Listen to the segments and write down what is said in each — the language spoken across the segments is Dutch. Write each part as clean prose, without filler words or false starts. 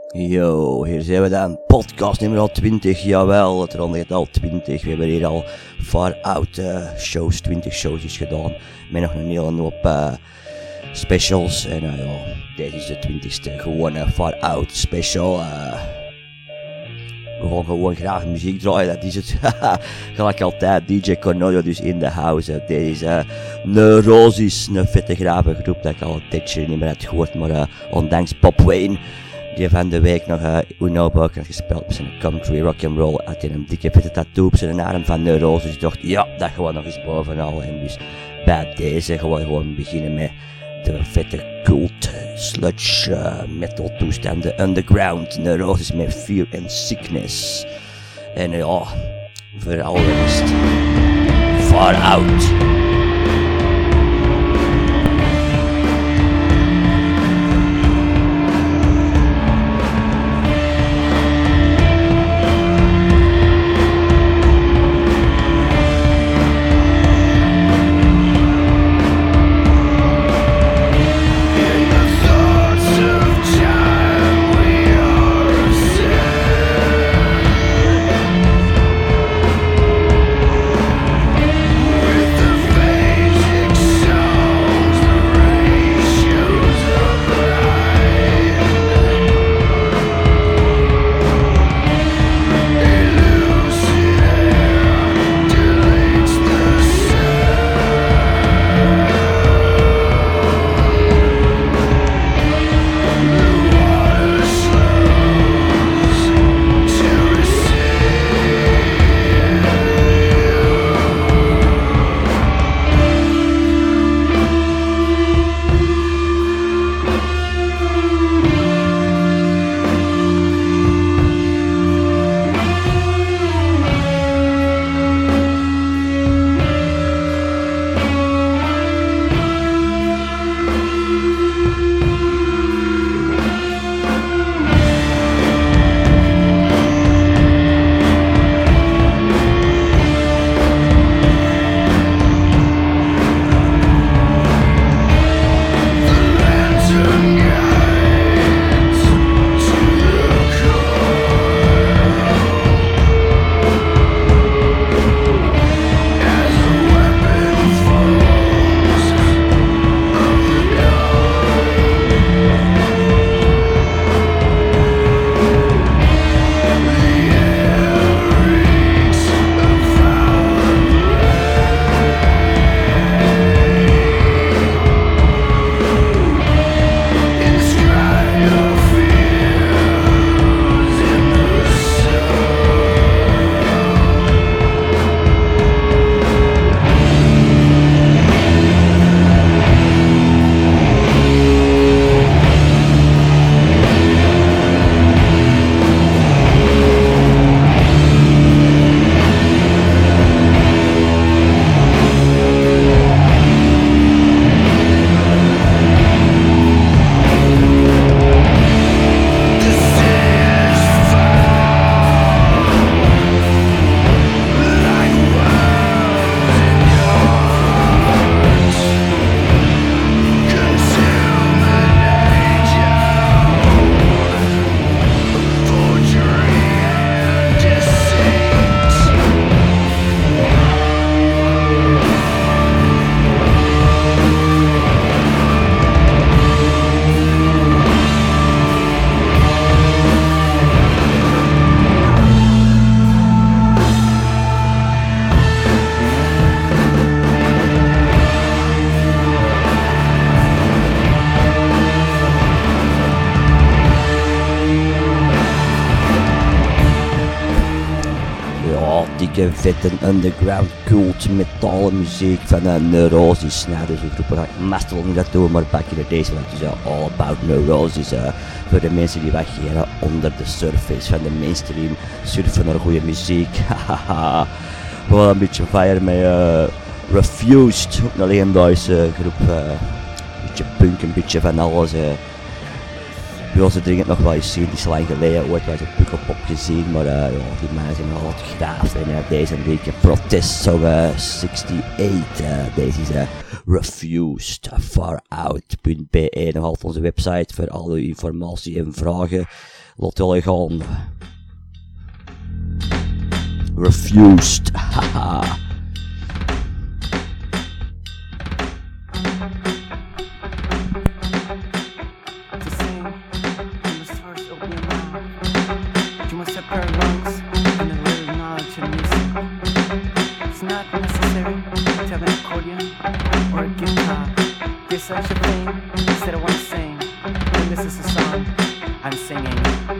Yo, hier zijn we dan. Podcast nummer al 20, jawel, het ronde gaat al 20. We hebben hier al far out shows, 20 shows is gedaan. Met nog een hele hoop specials. En ja, deze is de 20ste, gewoon een far out special. We gaan gewoon graag muziek draaien, dat is het. Gelijk altijd, DJ Cornelio dus in de house. Dit is Neurosis, een vette grave groep dat ik al een tijdje niet meer had gehoord. Maar ondanks Bob Wayne, die van de week nog Uno Buck had gespeeld met zijn country rock'n'roll, had hij een dikke vette tattoo op zijn arm van Neurosis. Dus ik dacht, ja, dat gewoon nog eens bovenal. En dus bij deze gewoon beginnen met de vette cult sludge metal toestanden, underground, Neurosis met Fear and Sickness. En ja, vooral de rest, far out. Vette underground cult metalen muziek van Neurosis. Nou, dus een groep waar ik Mastodon gaat doen, maar back in the days, want het is all about Neurosis. Voor de mensen die weggeren onder de surface van de mainstream, surfen naar goede muziek. Hahaha. Wel een beetje fire met Refused, ook een legendarische groep. Een beetje punk, een beetje van alles. Ik wil ze dringend nog wel eens zien, die is lang geleden ooit wel eens op Pukkelpop gezien, maar ja, die mannen zijn nog altijd graaf. En deze week Protest Song 68, deze is Refused, farout.be, nog altijd onze website voor alle informatie en vragen. Laat jullie gaan. Refused. Haha. Such a thing, instead of one sing, when this is a song, I'm singing.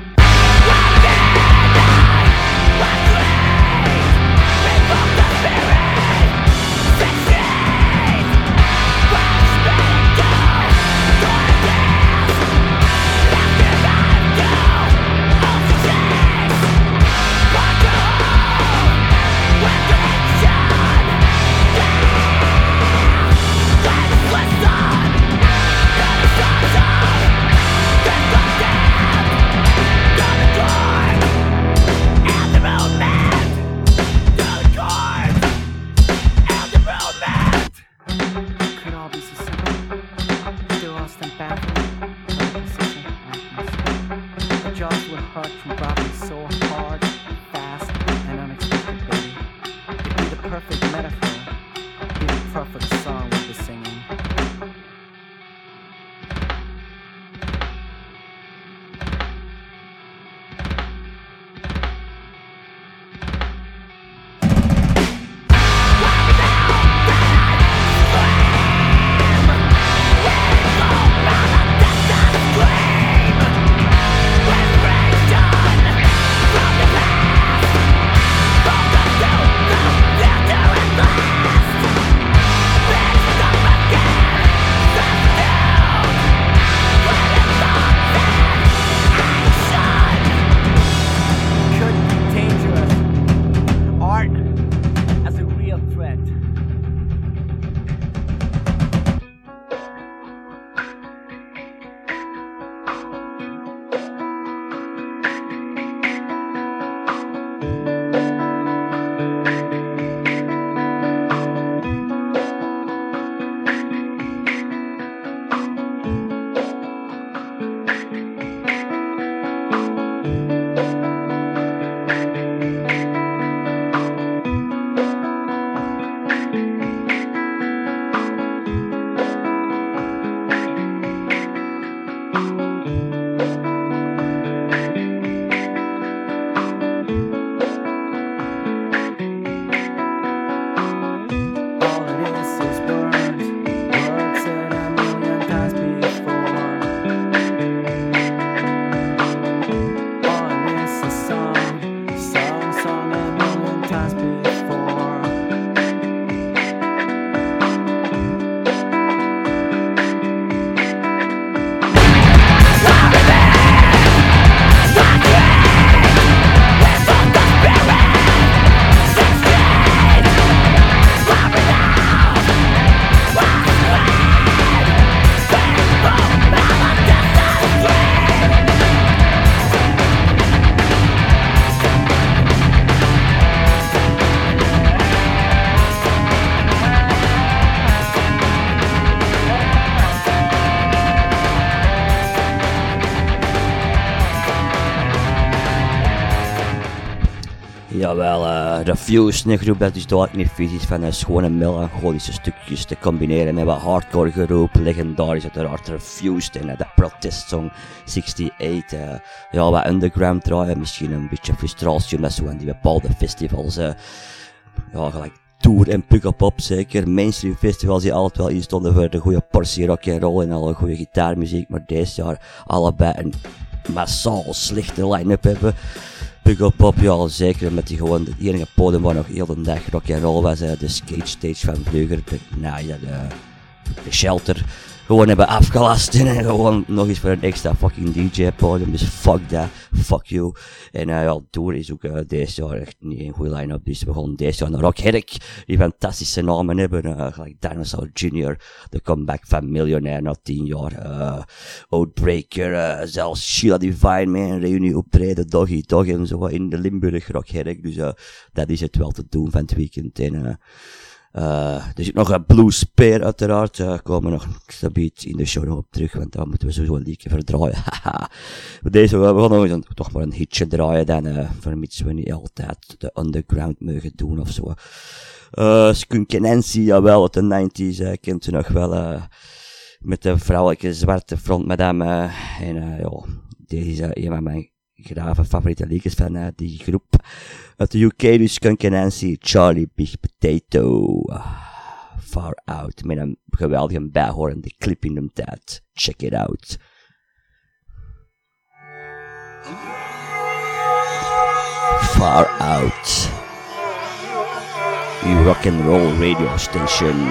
Jawel, Refused, een groep dat dus duidelijk niet fysisch van een schone melancholische stukjes te combineren met wat hardcore geroep, legendarisch uiteraard Refused en de protestsong 68, ja wat underground draaien, misschien een beetje frustratie omdat zo aan die bepaalde festivals, ja gelijk Tour en Pukkelpop zeker, mainstream festivals die altijd wel instonden voor de goede portie rock'n'roll en alle goede gitaarmuziek, maar deze jaar allebei een massaal slechte line-up hebben. Pukkelpop, ja zeker, met die gewoon het enige podium waar nog heel de dag rock'n'roll was, de skate stage van vroeger, de shelter, gewoon hebben afgelast en gewoon nog eens voor een extra fucking DJ podium, dus fuck that, fuck you. En ja, Tour is ook deze jaar echt niet een goede line-up, dus we gaan deze jaar naar Rockherk, die fantastische namen hebben, gelijk Dinosaur Jr., de comeback van Miljonair na 10 jaar, Outbreaker, zelfs Sheila Divine met een reunie optreden, Doggy Dog en zo in de Limburg Rockherk, dus dat is het wel te doen van het weekend. En Er zit nog een Blue Spear uiteraard, komen we nog stabiet in de show nog op terug, want daar moeten we sowieso een liedje verdraaien. Deze, we gaan nog toch maar een hitje draaien dan, vermits we niet altijd de underground mogen doen of zo. Skunk Nancy, jawel, uit de 90s, kent u nog wel, met de vrouwelijke zwarte frontmadame, en ja, deze is een van mijn grave favoriete liedjes van die groep. Uit de UK, dus Skunk Nancy, Charlie Big Potato, Far Out, met een geweldige bijhorende clip in de tijd. Check it out. Far Out. Uw rock and roll radio station.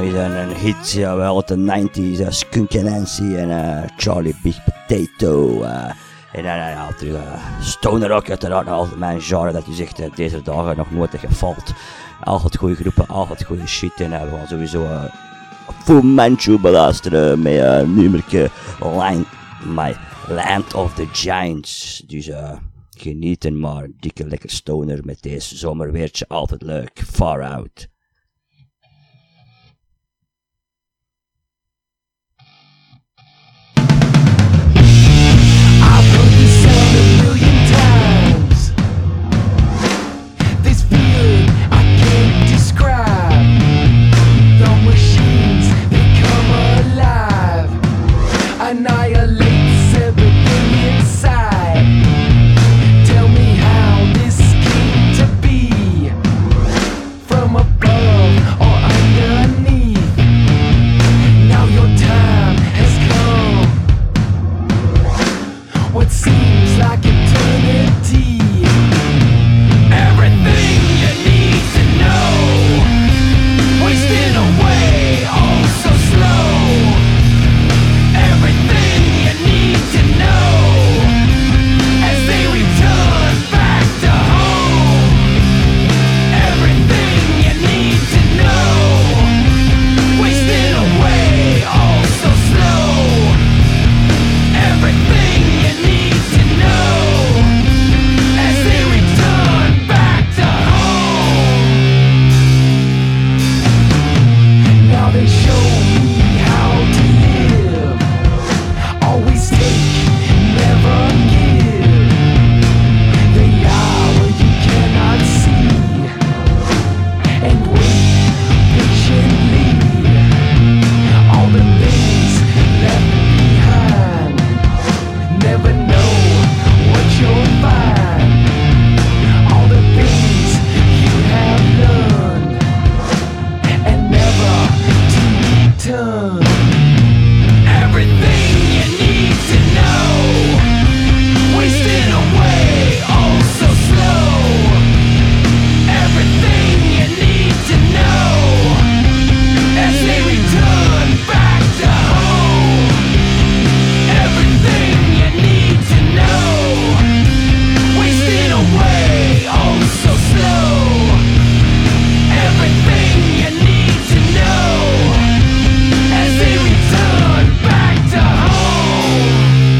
is een hit, jawel, uit de 90s. Skunk Nancy en Charlie Big Potato. En dan terug stoner rock, uiteraard altijd mijn genre dat u zegt deze dagen nog nooit gevalt. Altijd goede groepen, altijd goede shit. En we gaan sowieso Fu Manchu beluisteren met nummerke My Land of the Giants. Dus genieten maar, dikke lekker stoner met deze zomerweertje, altijd leuk. Far Out. Annihilates everything inside. Tell me how this came to be, from above or underneath. Now your time has come. What seems like eternity. Everything you need to know, wasting away all so slow. Everything you need to know as they return back to home. Everything you need to know, wasting away all so slow. Everything you need to know as they return back to home. Now they show me how to live. Always take, never give. They are what you cannot see, and wait patiently. All the things left behind, never know what you'll find. All the things you have learned, and never to return. Everything you need to know, wasting away all so slow. Everything you need to know as they return back to home. Everything you need to know, wasting away all so slow. Everything you need to know as they return back to home.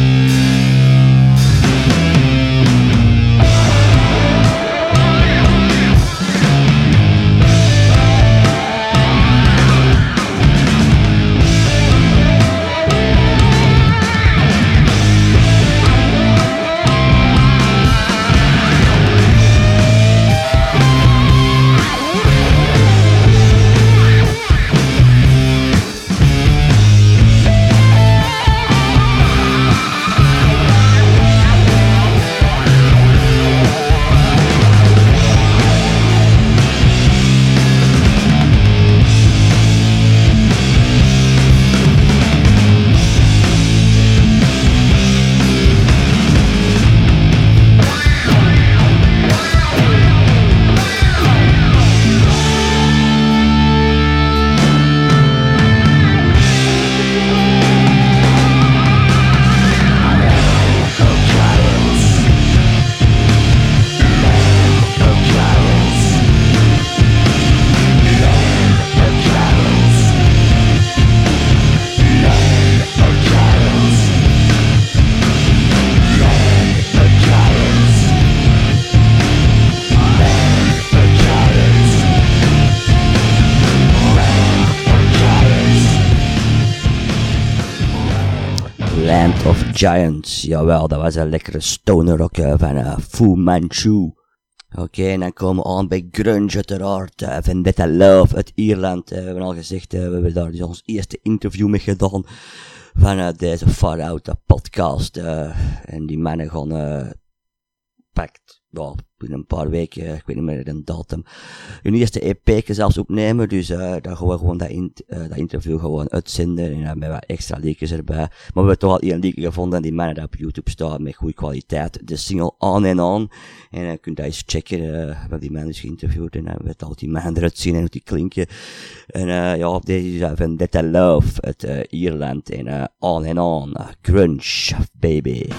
Land of Giants, jawel, dat was een lekkere stoner rock van Fu Manchu. Oké, en dan komen we aan bij grunge uiteraard, Vendetta Love uit Ierland. We hebben al gezegd, we hebben daar dus ons eerste interview mee gedaan van deze Far Out podcast. En die mannen gaan pakt, binnen een paar weken, ik weet niet meer de datum, hun eerste EP zelfs opnemen, dus dan gaan we gewoon dat interview gewoon uitzenden, en met wat extra liedjes erbij. Maar we hebben toch al 1 liedje gevonden, die mannen dat op YouTube staat, met goede kwaliteit, de single On and On, en dan kun je dat eens checken, we hebben die mannen dus geïnterviewd, en dan weet al die mannen eruit zien en hoe die klinken, en deze is Vendetta Love uit Ierland, en On and On, grunge, baby.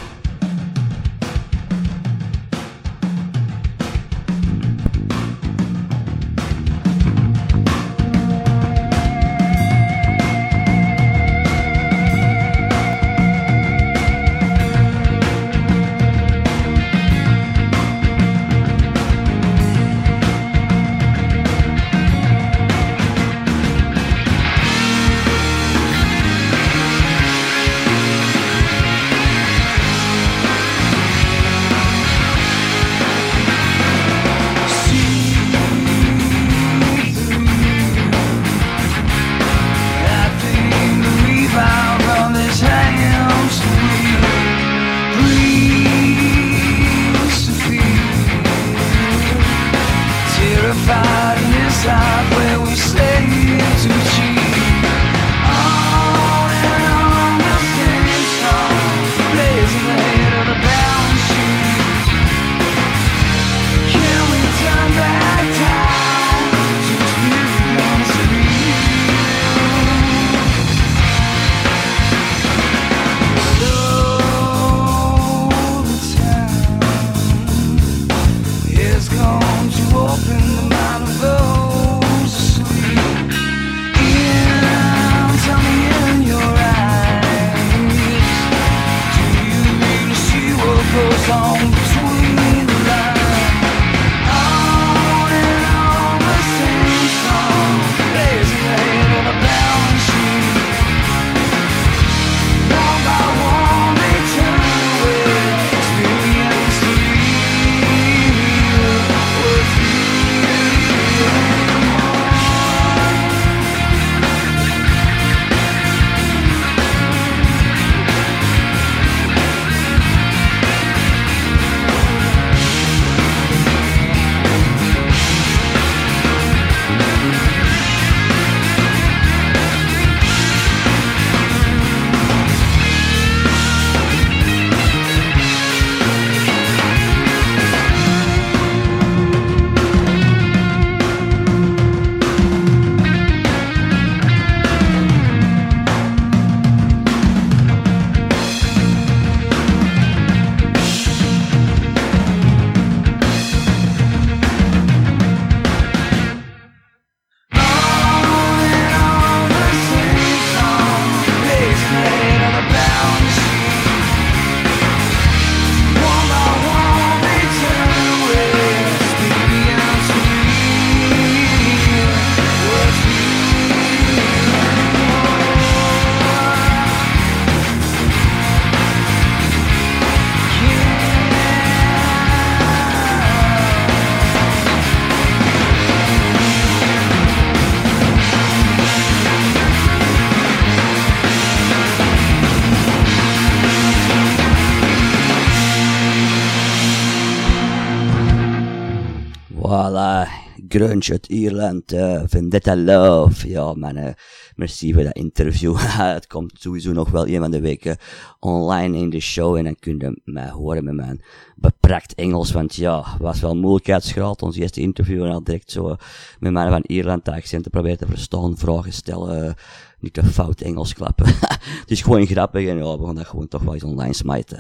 Voilà, grunge uit Ierland, Vendetta Love. Ja, man, merci voor dat interview. Het komt sowieso nog wel een van de weken online in de show en dan kun je mij horen met mijn beperkt Engels, want ja, was wel een moeilijkheidsgraad. Ons eerste interview en al direct zo met mannen van Ierland de accenten proberen te verstaan, vragen stellen, niet te fout Engels klappen. Het is gewoon grappig en ja, we gaan dat gewoon toch wel eens online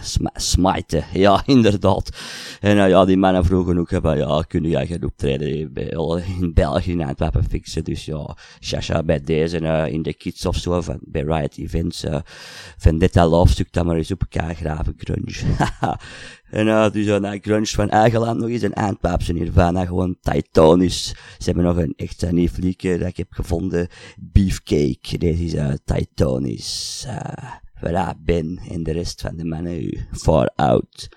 smijten. Ja, inderdaad. En ja, die mannen vroegen ook, ja, kun jij gaan optreden in België, in Antwerpen fixen. Dus ja, Shasha bij deze, in de kids of zo, bij Riot Events, Vendetta Love stuk dat maar eens op elkaar graven, grunge. En dus grunge van eigen land nog eens, een Antwerpse Nirvana, gewoon Titanisch. Ze hebben nog een echt nieuw liedje dat ik heb gevonden, Beefcake. Deze is Titanisch. Waar Ben en de rest van de mannen, far out.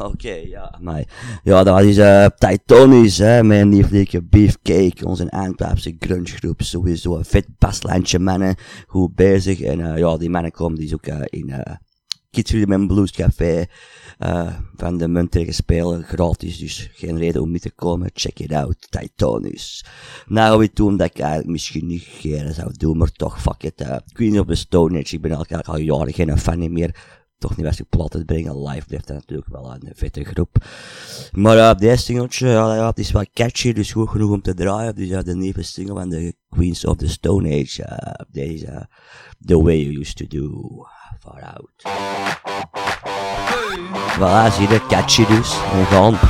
Oké, ja, maar ja, dat was Titonisch, hè, met een lieflijke Beefcake, onze Antwerpse grungegroep, sowieso een vet baslijntje mannen, goed bezig, en ja, die mannen komen dus ook in Kids Rhythm and Blues Café, van de Munterige spelen, gratis, dus geen reden om niet te komen, check it out, Titonisch. Nou gaan we doen dat ik eigenlijk misschien niet geren zou doen, maar toch, fuck it, Queens of the Stone Age, ik ben eigenlijk al jaren geen fan meer, toch niet best plat te brengen, live blijft dat natuurlijk wel een vette groep. Maar deze singeltje, ja, het is wel catchy, dus goed genoeg om te draaien, dus de nieuwe single van de Queens of the Stone Age, deze The Way You Used To Do, Far Out. Voilà, zie je, catchy dus, en gaan.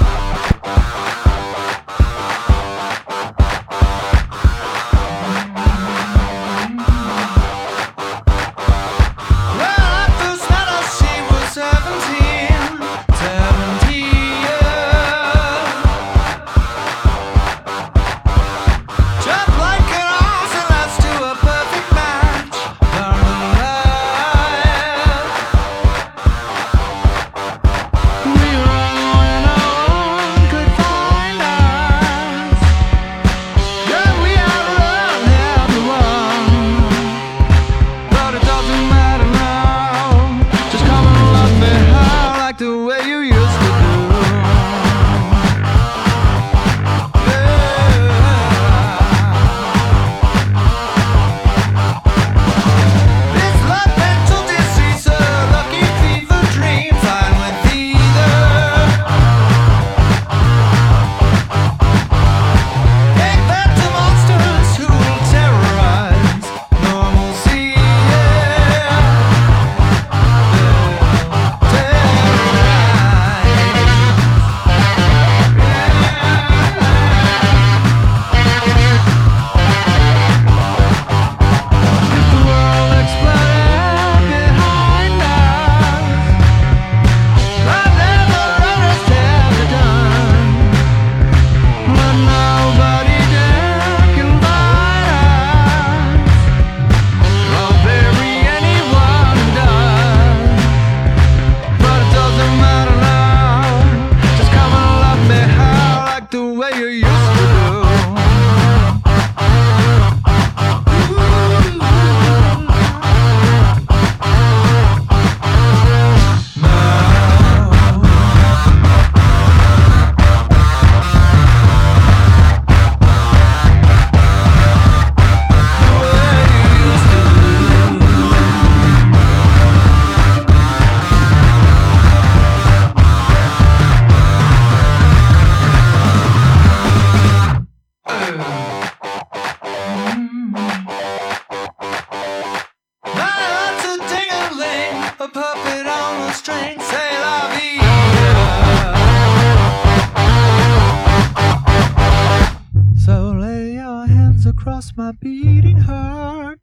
across my beating heart.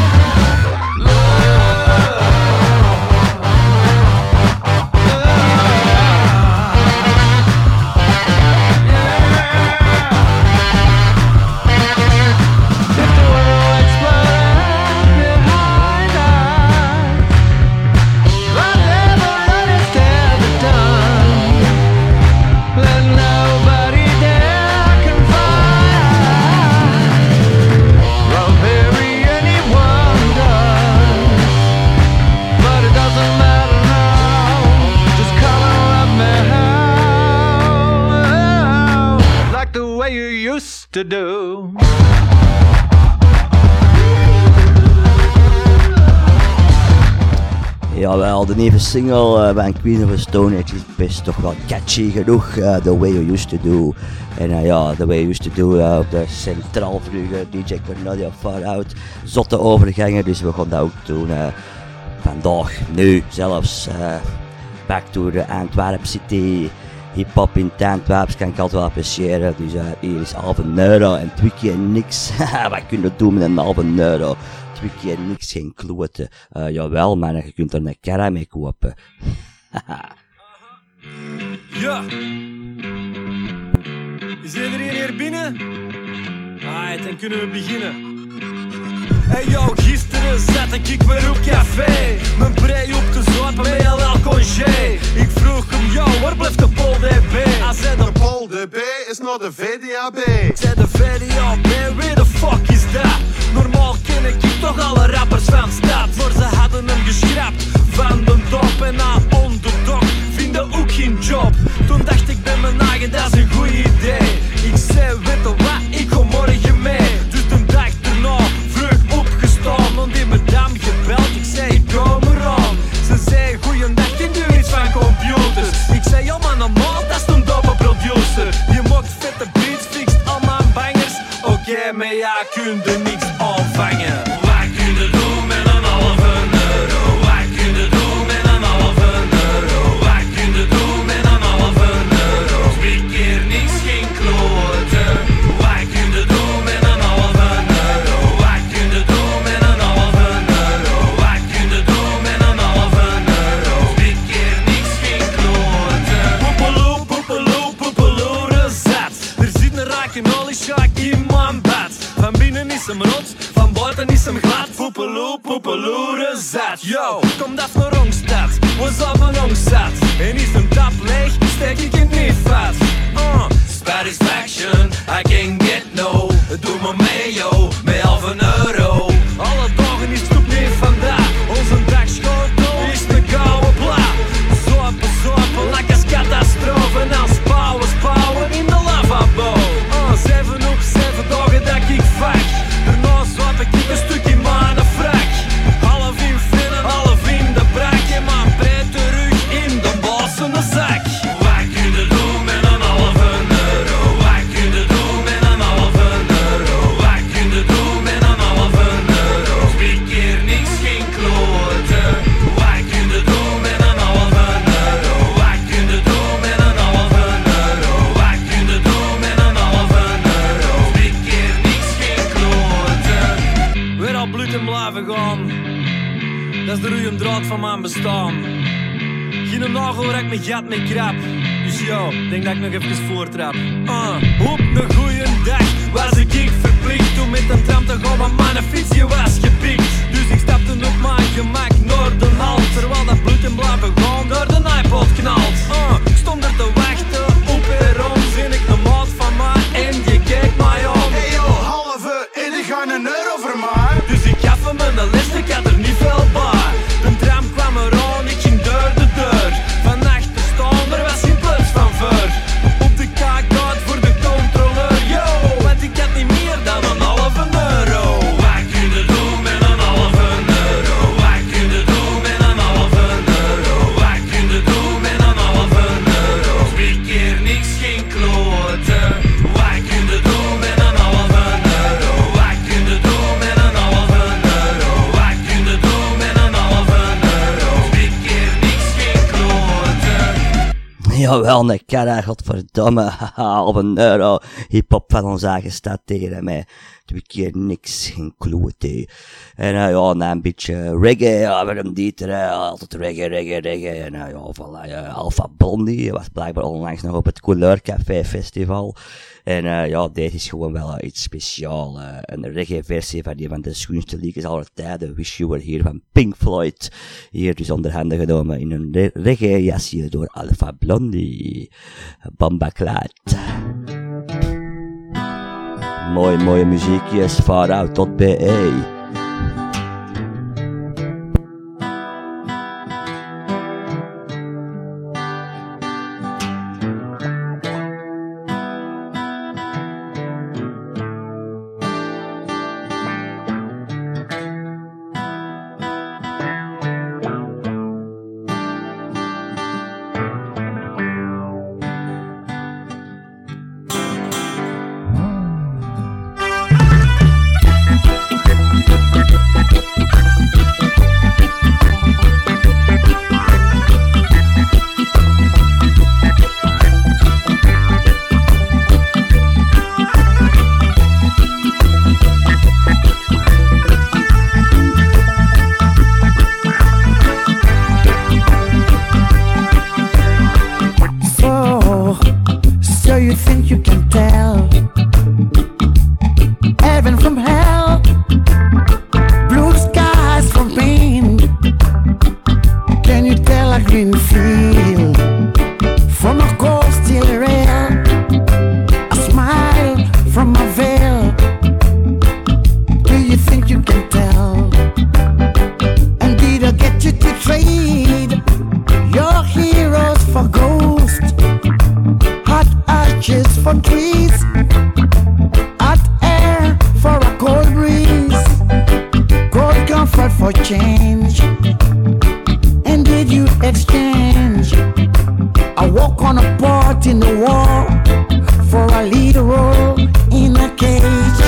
To do. Jawel, de nieuwe single van Queen of the Stone Age is best toch wel catchy genoeg. The Way You Used To Do. En ja, The Way You Used To Do op de Centraal Vlugge, DJ Cornelia Far Out. Zotte overgangen, dus we gaan dat ook doen. Vandaag, nu zelfs. Back to the Antwerp City. Hip-hop in het Antwerps kan ik altijd wel appreciëren, dus hier is €1,5 en 2 keer niks. Wat kun je doen met €1,5? 2 keer niks, geen kloten. Jawel man, je kunt er een karra mee kopen. Ja! Is iedereen hier binnen? Alright, dan kunnen we beginnen. Hey yo, gisteren zat ik weer op café. Mijn brei op te zuipen met LL Congé. Ik vroeg hem, yo, VDAB. Zet de VDAB, wie de fuck is dat? Normaal ken ik toch alle rappers van stad, maar ze hadden hem geschrapt van de top en na onderdok vinden ook geen job. Toen dacht ik bij mijn eigen, dat is een goed idee. Ik zei, weet je wat, ik kom morgen mee. Dus de dag erna vroeg opgestaan en die madame gebeld. Ik zei, ik kom eraan. Ze zei, goeiedag, ken je iets van computers? Ik zei, ja maar normaal, dat is een dope producer. Je maakt vette beats, fixt al mijn bangers. Oké, maar ja, kun je niks aanvangen. Wat kun je doen met een halve euro? Wat kun je doen met een halve euro? Wat kun je doen met een halve euro? Twee keer niks, geen kloten. Wat kun je doen met een halve euro? Wat kun je doen met een halve euro? Wat kun je doen met een halve euro? Twee keer niks, geen kloten. Poepeloe, poepeloe, poepeloe, rezat. Er zit een rake olieshaak in mijn bed. Van binnen is hem rot, van buiten is hem glad. Poepeloe, poepeloe, rezat. Yo, kom dat naar Rongstad, was op een Rongstad. En is een tap leeg, steek ik in niet vat. Satisfaction, I can get no. Doe me mee, yo, met halve euro. Alle dagen is het ook niet vandaag. Onze dagschotel is de gouden plaat. Zopen, like als catastrofe. En als spouwen in de lavabo. 7 op 7 dagen dat ik vak. Daarna zwap ik een stuk in mijn frak. Half in vinnen, half in de brak. En mijn breedte rug in de bossen zak. Wat kun je doen met een halve euro? Wat kun je doen met een halve euro? Wat kun je doen met een halve euro? Twee keer niks, geen kloten. Wat kun je doen met een halve euro? Wat kun je doen met een halve euro? Wat kun je doen met een halve euro? Twee keer niks, geen kloten. Weer al bloed en blijven gaan. Dat is de rode draad van mijn bestaan. Geen nagel raakt mijn gat met krap. Dus yo, denk dat ik nog even voortrap. Op een goeie dag was ik verplicht om met een tram te gaan, maar mijn fietsje was gepikt. Dus ik stapte op mijn gemak naar de hal, terwijl dat bloed en blijven gaan door de iPod knalt. Ik stond er te wachten op perron, zin ik de maat van mij en die keek mij aan. Hey yo, halve, en ik ga een euro voor mij. Dus ik gaf hem een les, ik had er niet veel bij. De tram kwam eraan, ik ging deur de deur. Van achter staan, er was geen plaats van voor. Op de kaart voor de controleur, yo. Want ik had niet meer dan een halve euro. Wat kun je doen met een halve euro? Wat kun je doen met een halve euro? Wat kun je doen met een halve euro? Twee keer niks, geen kloten. Wat kun je doen met een halve euro? Wat kun je doen met een halve euro? Wat kun je doen met een halve euro? Twee keer niks, geen kloten. Jawel, een karra, godverdomme, haha, op een euro. Hip-hop van ons eigen stad tegen mij. 2 keer niks, geen klote. En ja, een beetje reggae, ja, waarom niet er, altijd reggae. En ja, voilà, Alpha Blondie was blijkbaar onlangs nog op het Couleur Café Festival. En ja, deze is gewoon wel iets speciaal. Een reggae versie van die van de schoonste liedjes aller tijden. Wish You Were Here van Pink Floyd. Hier dus onder handen genomen in een reggae jasje door Alpha Blondie. Bamba Klaat. Mooie muziekjes, Far Out tot BE. wanna part in the war for a lead role in a cage.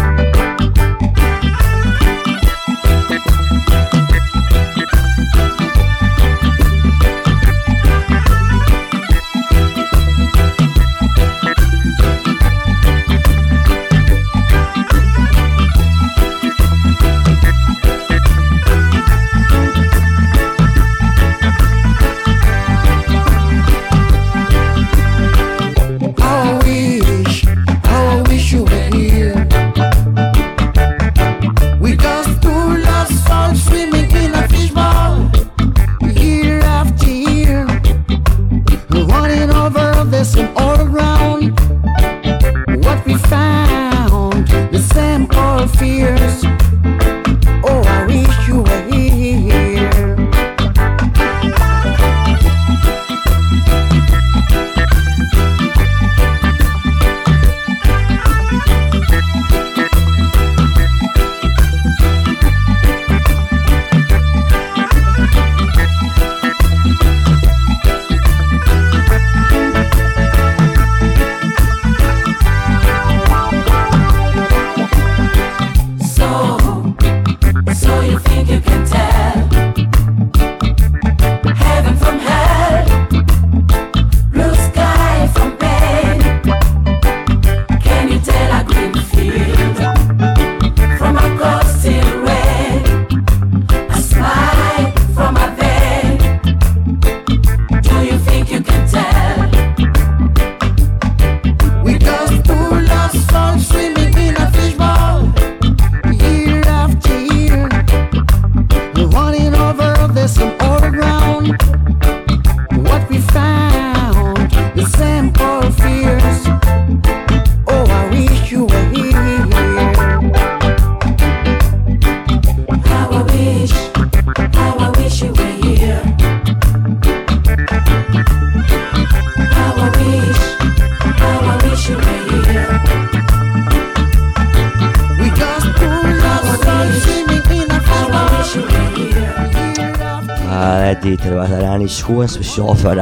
Dieter was er eigenlijk gewoon speciaal voor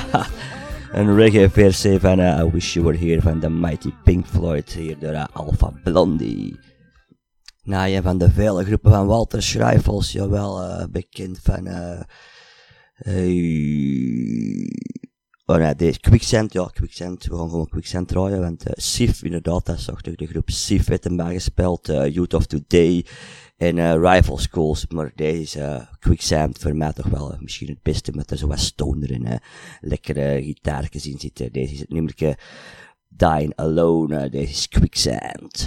een reggae versie van I Wish You Were Here van de Mighty Pink Floyd hier door Alpha Blondie. Nou, een van de vele groepen van Walter Schrijfels, jawel, bekend van oh nee, deze Quicksand, ja, Quicksand, we gaan gewoon Quicksand draaien, want Sif, inderdaad, dat is toch de groep Sif werd hem bijgespeeld, Youth of Today en Rival Schools, maar deze Quicksand voor mij toch wel misschien het beste, met er zo wat stoner en lekkere gitaartjes in zitten. Deze is het nummerke Dying Alone, deze is Quicksand.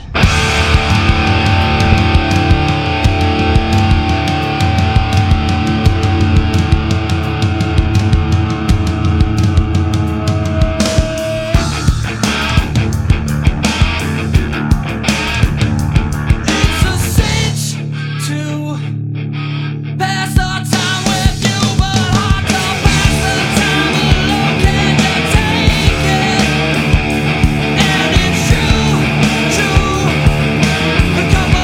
Come on.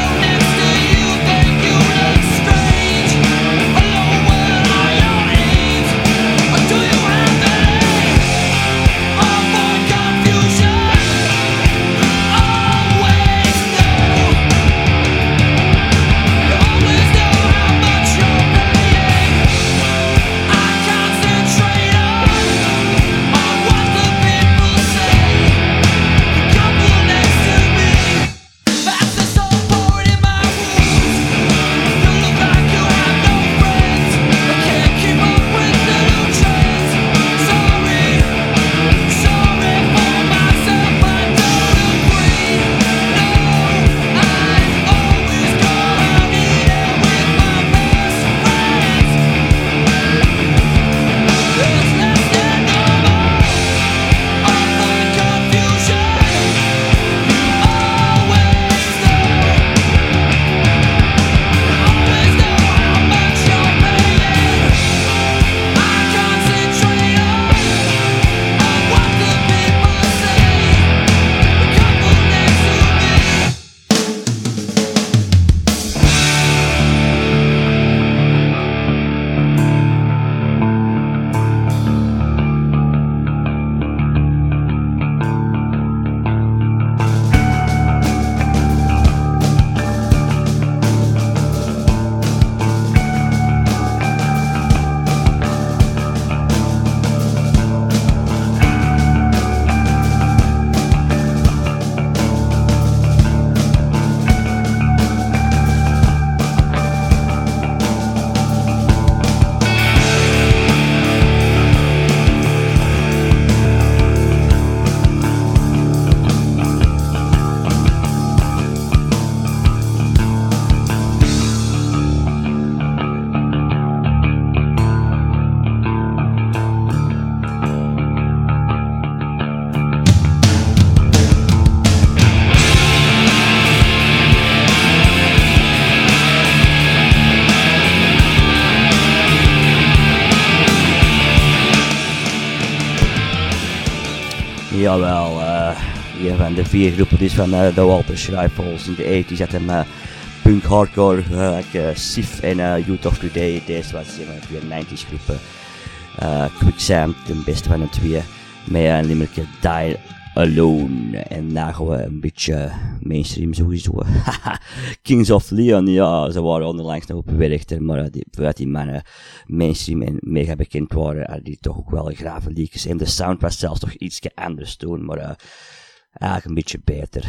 Jawel, een van de 4 groepen dus van de Walter Schrijfels in de 80's had hem punk hardcore, Sif en Youth of Today. Deze was een van de 2 90's groepen. Quicksand, de beste van de 2, met een nummertje Die Alone. En daar gaan we een beetje mainstream sowieso. Kings of Leon, ja, ze waren onderlangs nog op werchter, maar voordat die mannen mainstream en mega bekend waren, hadden die toch ook wel grave liedjes. En de sound was zelfs toch iets anders toen, maar eigenlijk een beetje beter.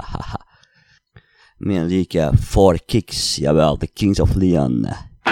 Met een liedje 4 Kicks, jawel, de Kings of Leon.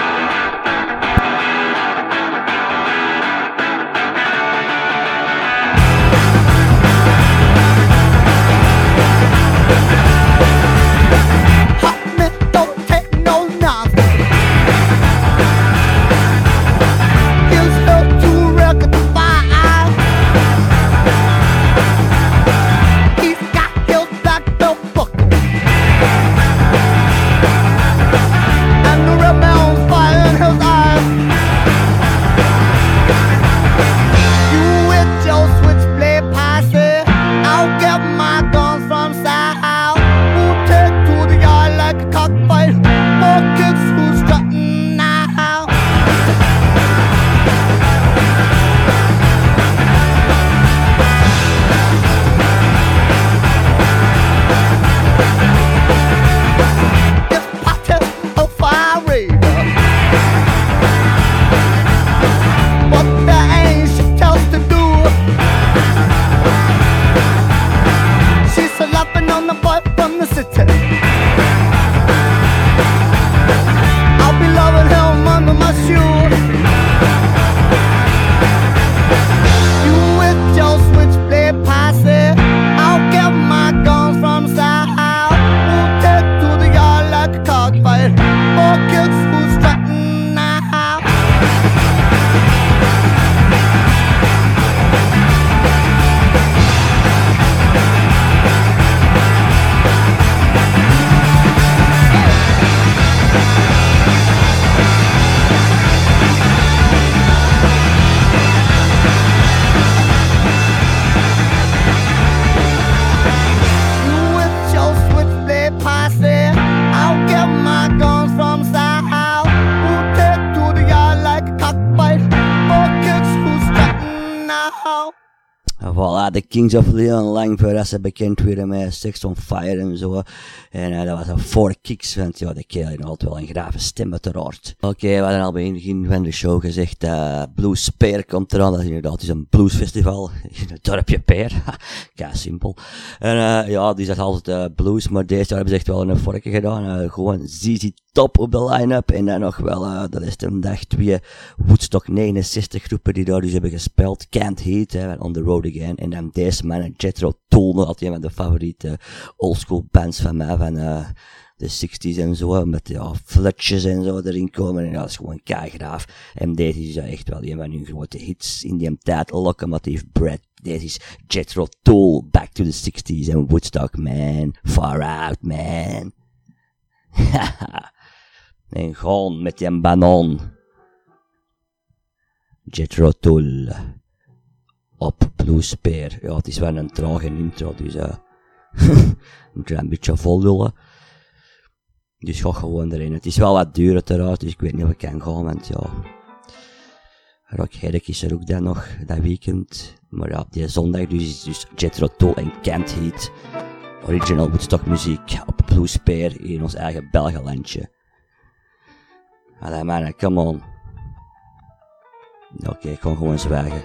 Voilà, de Kings of Leon, lang voordat ze bekend werden met Sex on Fire en zo. En dat was een 4 Kicks, want ja, de kerel had altijd wel een grave stem uiteraard. Oké, we hadden al bij het begin van de show gezegd, Blues Peer komt eraan. Dat is inderdaad dus een bluesfestival in het dorpje Peer. Kei simpel. En ja, die zat altijd blues, maar deze jaar hebben ze echt wel een vorkje gedaan. Gewoon ZZ Top op de line-up. En dan nog wel, de rest van de dag 2 Woodstock 69 groepen die daar dus hebben gespeeld. Can't Hate, On the Road Again. En dan deze man, Jethro Tull, nog altijd een van de favoriete oldschool bands van mij, van de 60s en zo, met ja, flutjes en zo erin komen. En dat is gewoon keigraaf. En deze is echt wel een van hun grote hits in die tijd. Locomotive Breath. Deze is Jethro Tull, Back to the 60s en Woodstock, man. Far out, man. En gewoon met die banan. Jethro Tull. Op Blues Peer. Ja, het is wel een trage intro, dus moet je een beetje voldoen. Dus ga gewoon erin. Het is wel wat duur uiteraard, dus ik weet niet of ik kan gaan, want ja. Rock Herrick is er ook dan nog, dat weekend. Maar ja, die zondag dus is dus Jethro Tull en Can't Hate. Original Woodstock muziek op Blues Peer in ons eigen Belgenlandje. Allee man, come on. Oké, ik kan gewoon zwijgen.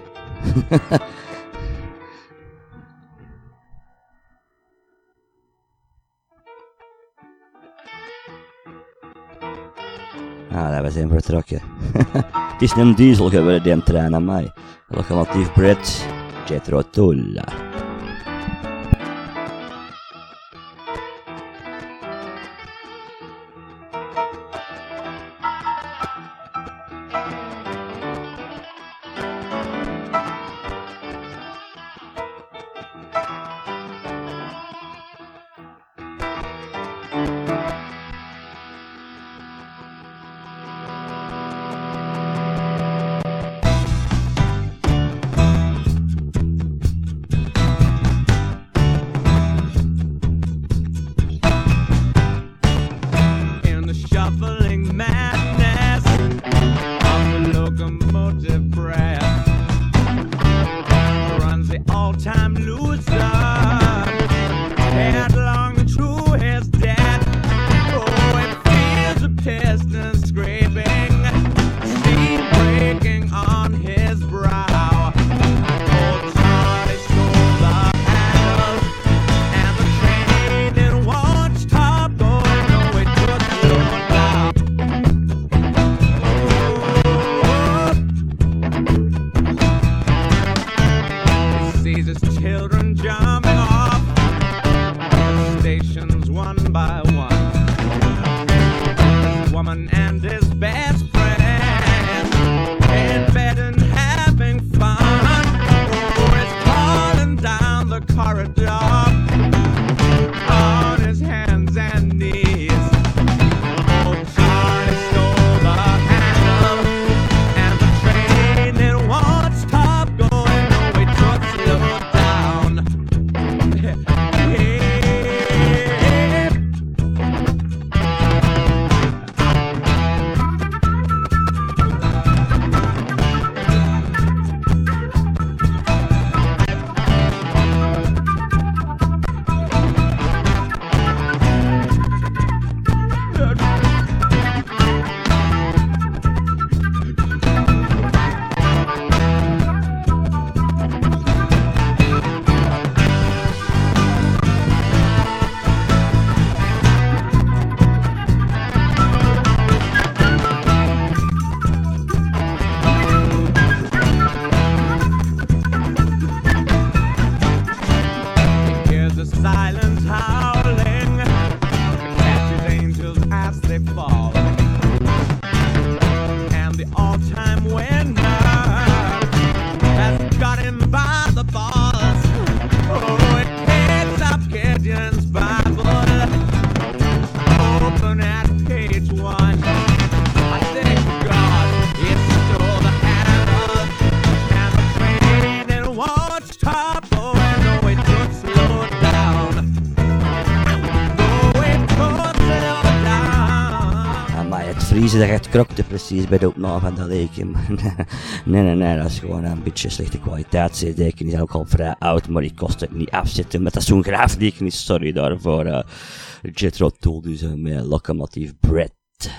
We zijn vertrokken. Het is een diesel geworden, die trein aan mij. Locomotive Breath, Jethro Tull. time when has got him by the balls. Oh, it picks up Gideon's Bible, open at page 1. I thank God it stole the hammer, and the train it won't stop. Oh, and though it could slow down, though it could slow down. Maar het vriezen dat echt krokte precies bij de opname van dat liedje. Nee, dat is gewoon een beetje slechte kwaliteit. CD-deken die zijn ook al vrij oud, maar die kost het niet afzetten. Met dat zo'n graafdeken is, sorry daarvoor. Jethro Tull dus met Locomotive Breath.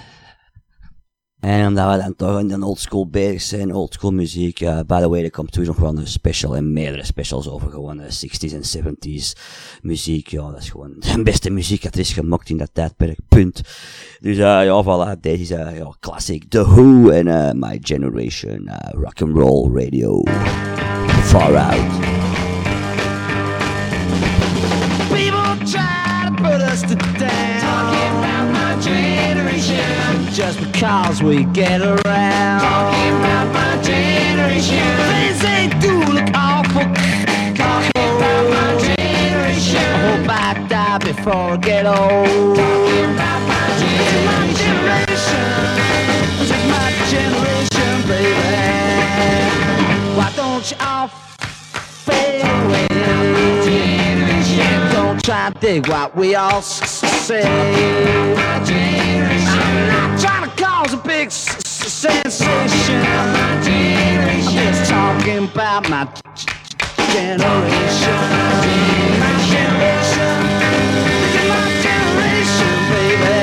En omdat we dan toch in de oldschool bezig zijn, oldschool muziek, by the way, er komt toen nog wel een special en meerdere specials over gewoon 60s en 70s muziek. Ja, dat is gewoon de beste muziek dat er is gemaakt in dat tijdperk, punt. Dus ja, voilà, deze is ja, classic The Who en My Generation, Rock'n'Roll Radio, Far Out. People try to put us to down, talking about my generation, just because we get around, talking about my generation. Things they do look awful, talking about my generation. I hope I die before I get old, talking about my generation. This is my generation, baby. Why don't you all fade away? Don't try to dig what we all say. I'm not trying to cause a big sensation. I'm just talking about my generation. My generation. This is my generation, baby.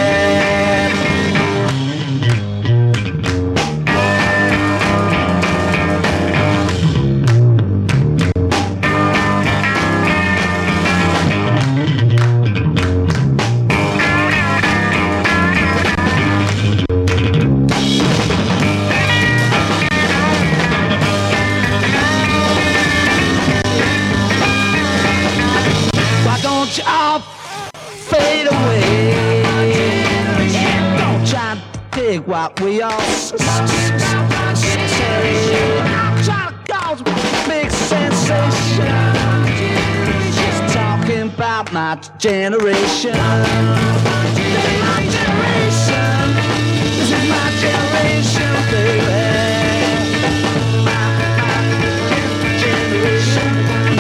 You all fade away. Don't try to dig what we all say. I'm trying to cause a big sensation. Just talking about my generation. This is my generation. This is my generation, baby. My generation.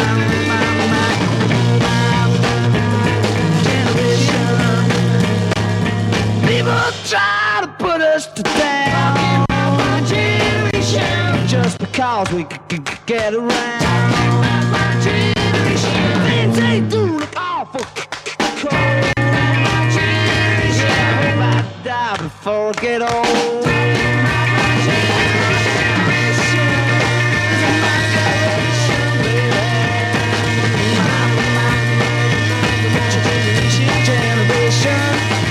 People try to put us to down, my generation, just because we could get around, my generation. Things they do look awful cold, my generation. I hope I die before I get old, my generation. This is my generation, baby. My generation.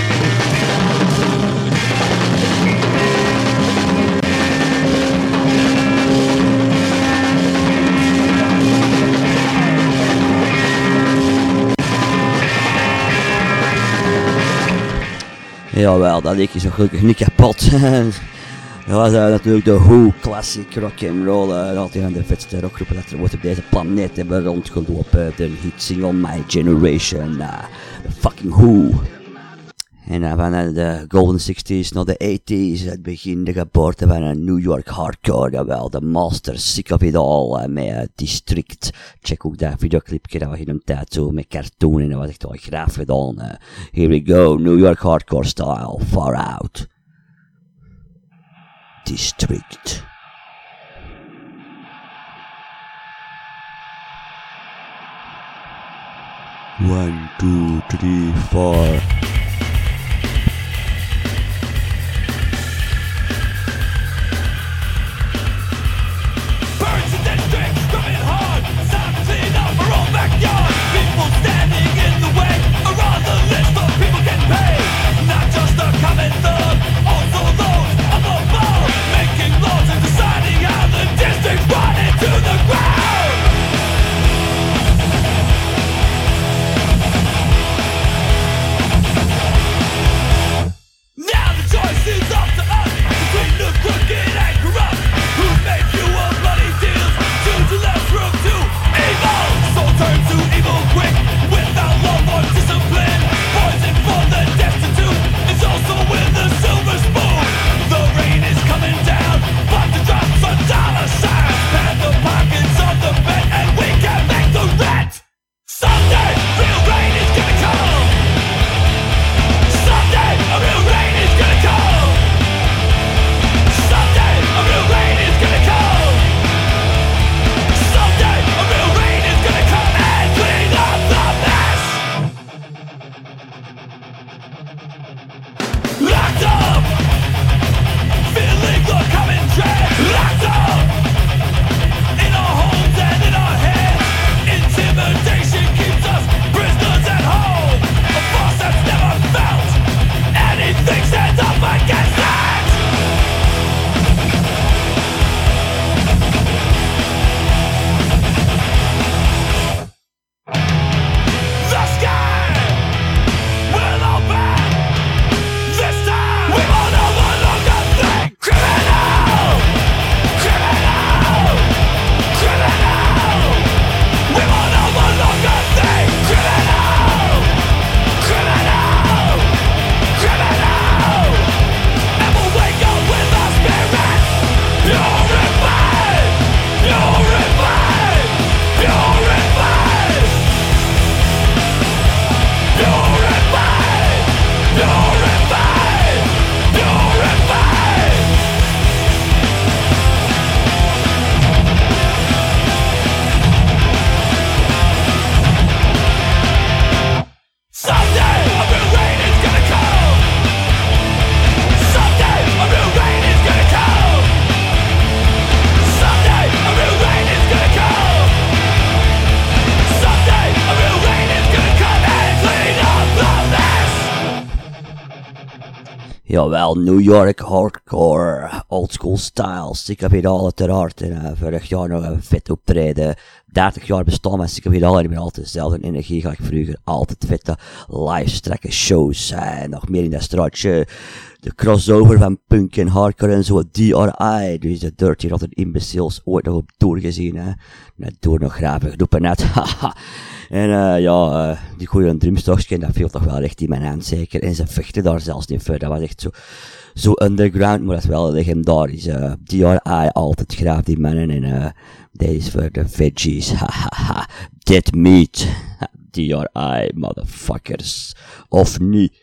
Jawel, dat liedje is nog gelukkig niet kapot. Dat was natuurlijk de Who Classic Rock'n'Roll. Altijd een van de vetste rockgroepen dat er ooit op deze planeet hebben rondgelopen. De hitsingle My Generation, the fucking Who. En van de golden 60s naar de 80s, het begin de geboorte van een New York hardcore, jawel, de master, sick of it all, met District. Check ook dat videoclipje, dat was in een tijd zo met cartoon en dat was echt wel graaf gedaan. Here we go, New York hardcore style, Far Out. District. One, two, three, four. Jawel, New York hardcore, oldschool style, Sikkervidaal uiteraard. En vorig jaar nog een vet optreden. 30 jaar bestaan met Sikkervidaal en ik ben altijd dezelfde energie. Ga ik vroeger altijd vette live strekken shows. Nog meer in dat straatje. De crossover van punk en hardcore en zo, DRI. Dus de Dirty Rotten Imbeciles ooit nog op doorgezien, hè. Net door nog graven groepen net, haha. En die goede drumstokje, dat viel toch wel echt in mijn hand zeker. En ze vechten daar zelfs niet voor, dat was echt zo underground, maar dat is wel legendarisch. DRI altijd graaf die mannen en dit is voor de veggies, hahaha. Dead meat, DRI, motherfuckers. Of niet.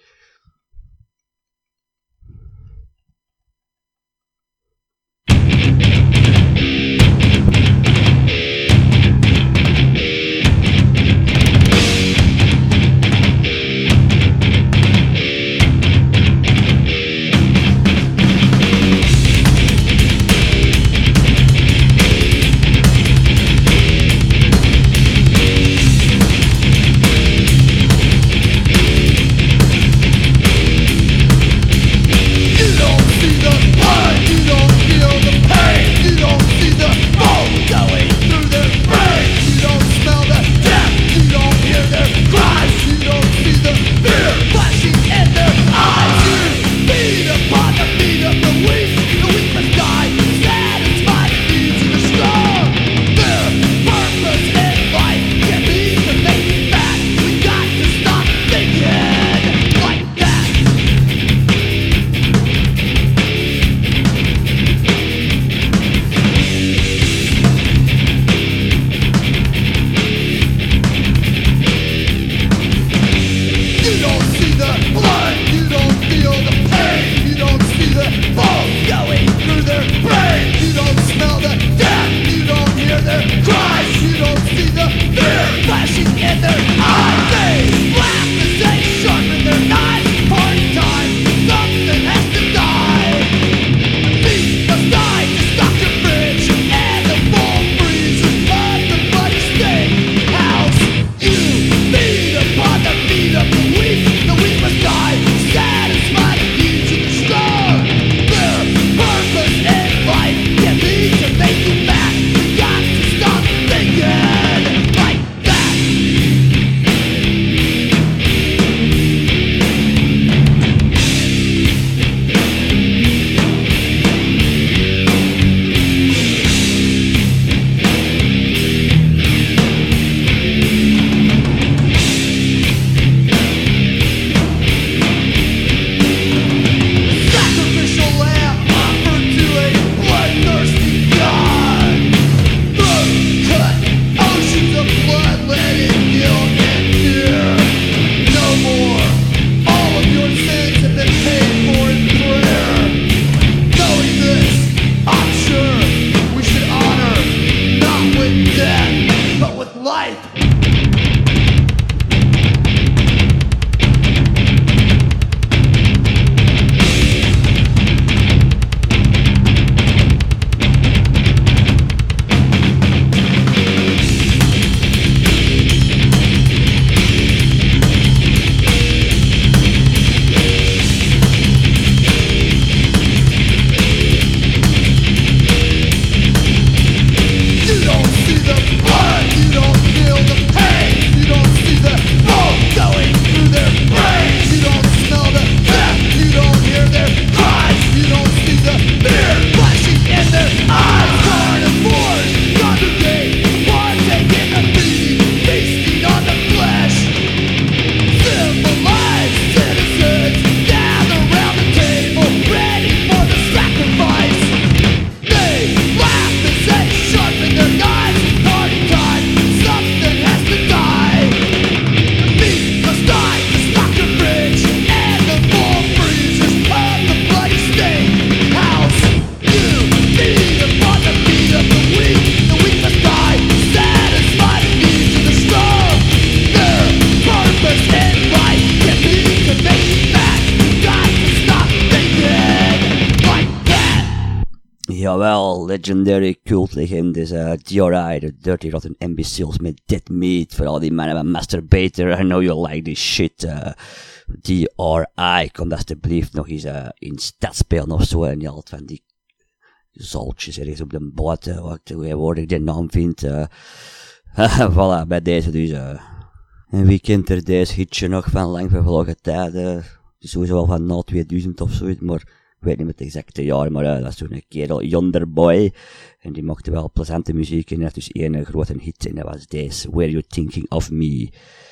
legendary cultlegendes, DRI, de Dirty Rotten Imbeciles met Dead Meat, voor al die mannen met Masturbator, I know you like this shit, DRI, kom alsjeblieft nog eens in stad spelen of zo, en je had van die zaltjes ergens op de boten, wat tegenwoordig ik de naam vind, voilà, bij deze dus, en wie kent er deze hitje nog van lang vervlogen tijden, sowieso wel van na 2000 of zoiets, maar ik weet niet met het exacte jaar, maar dat is toen een kerel, Yonder Boy, en die maakte wel plezante muziek, en dat is dus één grote hit, en dat was deze, Were You Thinking of Me.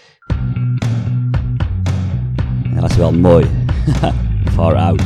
En dat was wel mooi, Far Out.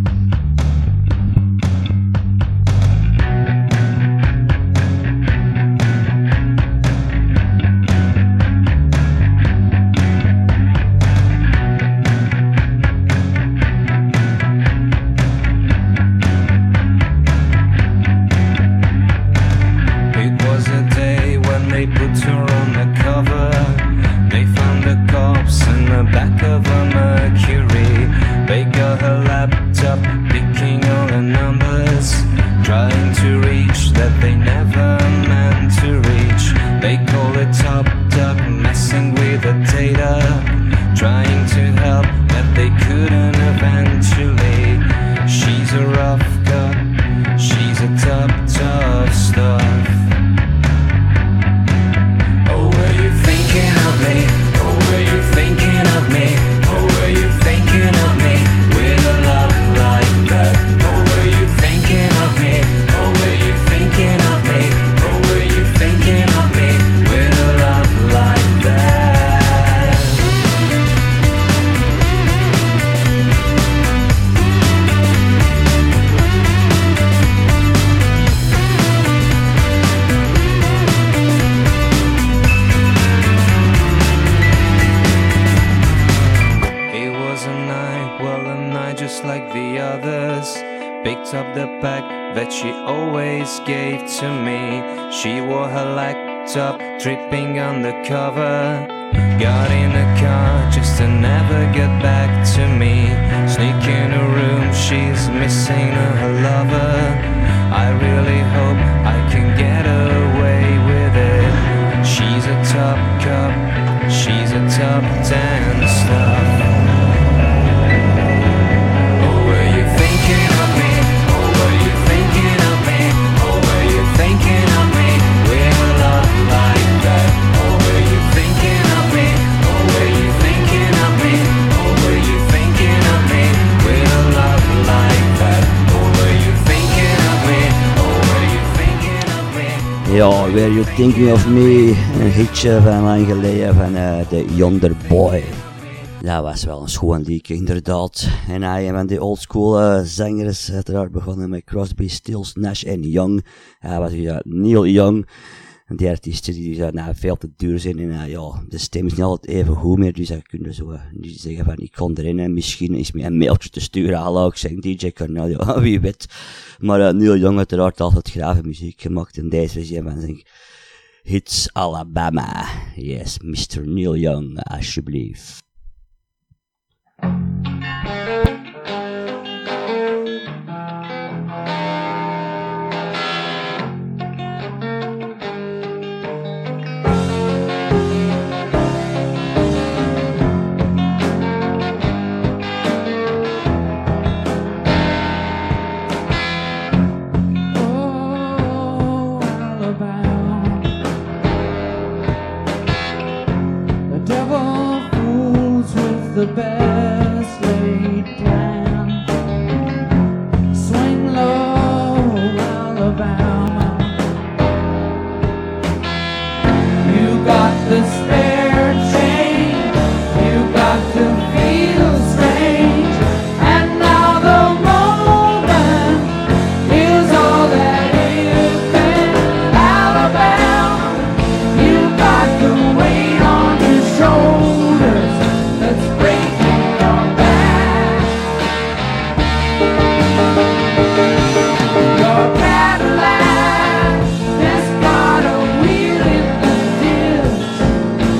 Back of a Mercury, they got her laptop, picking all the numbers, trying to reach that they never meant to reach. They call it top duck, messing with the data, trying to help that they couldn't eventually. She's a rough cut, she's a tough stuff. Oh, were you thinking of me? Were you thinking of me? Oh, were you thinking of me? With a love like that. Oh, were you thinking of me? Oh, were you thinking of me? Oh, were you thinking of me? With a love like that. Just like the others, picked up the pack that she always gave to me. She wore her laptop, dripping on the cover. Got in a car just to never get back to me. Sneak in a room, she's missing her lover. I really hope I can get away with it. She's a top cup, she's a top 10 stuff. Ja, Were You Thinking of Me, een hitje van lang geleden van de Yonder Boy. Dat was wel een schoon liedje, inderdaad. En hij van die oldschool zangers, uiteraard begonnen met Crosby, Stills, Nash en Young. Hij was Neil Young. En die artiesten die zijn veel te duur zijn en ja, de stem is niet altijd even goed meer, dus dan kun je zo niet zeggen van ik kon erin en misschien is me een mailtje te sturen, hallo, ik zeg DJ Cornelio, wie weet. Maar Neil Young uiteraard altijd grave muziek gemaakt en deze is een van zijn hits Alabama. Yes, Mr. Neil Young, alsjeblieft. The best laid plan. Swing low, Alabama. You got the spare change. You got to feel strange. And now the moment is all that is been. Alabama, you got the weight on your shoulders. Let's break your back. Your Cadillac has got a wheel in the ditch.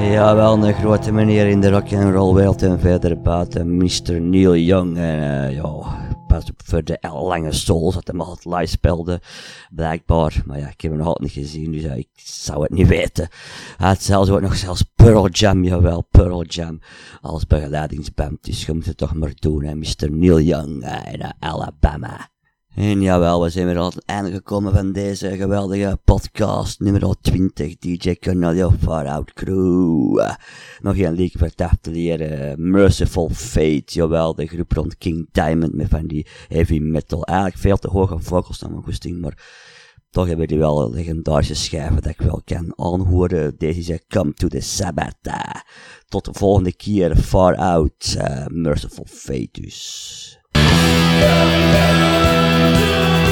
Jawel, een grote meneer in de rock'n'roll wereld en verder buiten, Mr. Neil Young. En pas op voor de lange souls dat hij altijd live speelde, blijkbaar. Maar ja, ik heb hem nog altijd niet gezien, dus ja, ik zou het niet weten. Hij had zelfs ook nog zelfs Pearl Jam, jawel, Pearl Jam, als begeleidingsband. Dus je moet het toch maar doen, hè, Mr. Neil Young in Alabama. En jawel, we zijn weer aan het einde gekomen van deze geweldige podcast, nummer 20, DJ Cornelio Far Out Crew. Nog een liedje voor het af te leren, Merciful Fate, jawel, de groep rond King Diamond, met van die heavy metal, eigenlijk veel te hoge vocals dan mijn goesting, maar toch hebben die wel legendarische schijven dat ik wel kan aanhoren. Deze is Come to the Sabbath. Tot de volgende keer, Far Out, Merciful Fate dus.